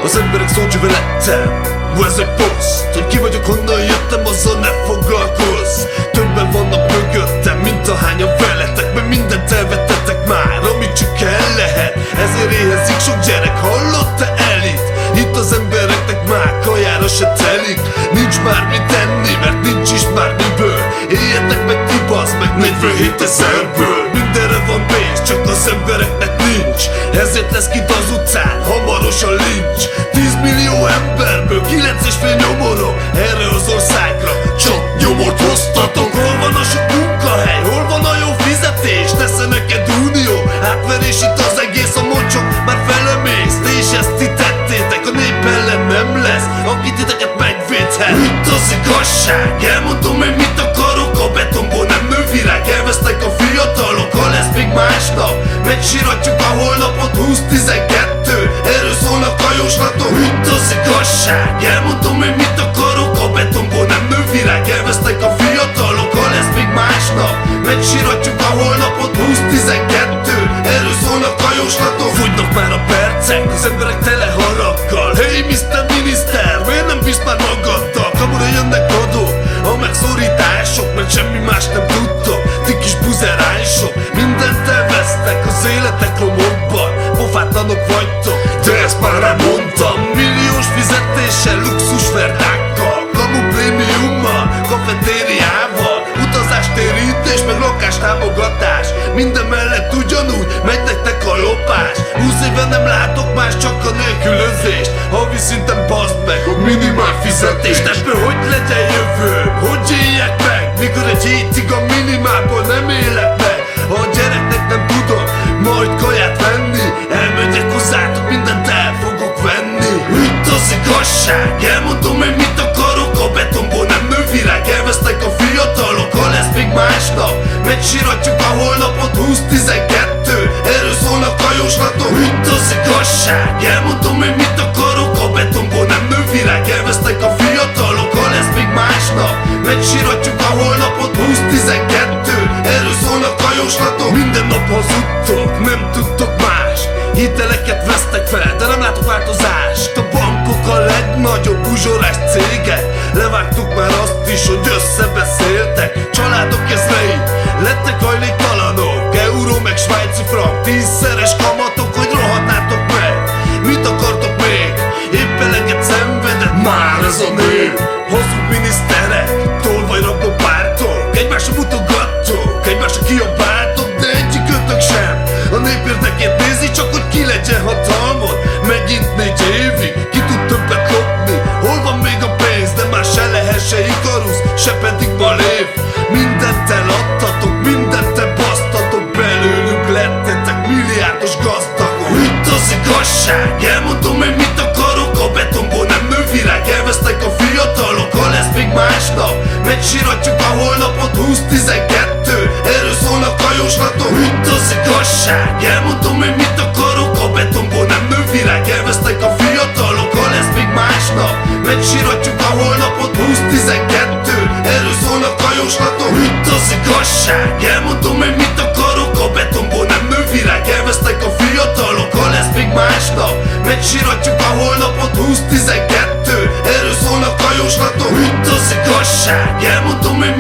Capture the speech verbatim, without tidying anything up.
Az emberek szócsöve lettem, ez egy poszt. Hogy ki vagyok, honnan jöttem, azzal ne foglalkozz. Többen vannak mögöttem, mint ahányan veletek, mert mindent elvettetek már, amit csak el lehet. Ezért éhezik sok gyerek, hallott-e elit? Itt az embereknek már kajára se telik. Nincs már mit enni, mert nincs is már miből. Éljetek meg ti bazd meg negyvenhét ezerből. Mindenre van pénz, csak az embereknek nincs. Ezért lesz kint az utcán hamarosan lincs. Tízmillió emberből kilenc és fél nyomorom erre az országra, csak nyomort hoztatok. Hol van a sok munkahely, hol van a jó fizetés? Nesze neked unió, átverés itt az egész, a mocsok már felemész. És ezt ti tettétek, a nép ellen nem lesz, aki titeket megvédhet. Itt az igazság, elmondom én mit akarok, a betonból nem nő virág. Elvesztek a fiatalok, ha lesz még másnap, megsiratjuk a holnapot. Húsz tizenkettő, erről szólnak a jóslatok. Itt az igazság, elmondom én mit akarok, a betonból nem nő virág. Elvesztek a fiatalok, ha lesz még másnap, megsiratjuk a holnapot. Húsz tizenkettő, erről szólnak a jóslatok. Fogynak már a percek, az emberek tele haraggal. Hey miszter Miniszter, miért nem visz már magaddal? Kamura jönnek adók, a megszorítások, mert semmi más nem tudtok. Ti kis buzerányosok, mindent elvesztek az életek romokban. Pofátlanok vagytok, de ezt már elmondtam. Milliós fizetéssel, luxus verdákkal, kamu prémiummal, kafetériával, utazástérítés, meg lakástámogatás. Minden mellett ugyanúgy megy nektek a lopás. Húsz éve nem látok más, csak a nélkülözést. Havi szinten baszd meg a minimál fizetést. Ebből hogy legyen jövő, hogy éljek meg, mikor egy hétig a minimálból nem élek meg. Ha a gyereknek nem tudok majd kaját venni, elmegyek hozzátok, mindent el fogok venni. Itt az igazság, elmondom én mit akarok, a betonból nem nő virág. Elvesztek a fiatalok, ha lesz még másnap, megsiratjuk a holnapot. Húsz tizenkettő, erről szólnak a jóslatok. Itt az igazság, elmondom én mit akarok, a betonból nem nő virág. Elvesztek a fiatalok, ha lesz még másnap, megsiratjuk a holnapot. Húsz tizenkettő, erről szólnak a jóslatok. Minden nap hazudtok, nem tudtok más, hiteleket vesztek fel, de nem látok változást. A bankok a legnagyobb uzsorás cégek, levágtuk már azt is, hogy összebeszéltek. Családok ezrei lettek hajléktalanok, euró meg svájci frank, tízszeres kamatok, hogy rohadnátok meg. Mit akartok még? Épp eleget szenvedett már ez a nép. Hazug miniszterek, tolvajrabló pártok, egymásra mutogattok, egymásra kiabáltok, de egyikőtök sem a nép érdekét nézi, csak hogy ki legyen hatalmon. Megint négy évig, ki tud többet lopni? Hol van még a pénz, de már se lehet se Ikarusz, se pedig Malév. Mindent eladtatok, mindent elbasztatok, belőlük lettetek milliárdos gazdagok. Itt az igazság, elmondom én mit akarok, a betonból nem nő virág. Elvesztek a fiatalok, ha lesz még másnap, megsiratjuk a holnapot. Húsz tizenkettő, erről szólnak a jóslatok. Itt az igazság, elmondom én mit akarok, a betonból nem nő virág. Elvesztek a fiatalok, ha lesz még másnap, megsiratjuk a holnapot. Húsz tizenkettő, erről szólnak a jóslatok. Itt az igazság, elmondom én mit akarok, a betonból nem nő virág. Elvesztek a fiatalok, ha lesz még másnap, megsiratjuk a holnapot. Húsz tizenkettő, erről szólnak a jóslatok. Itt az igazság, elmondom én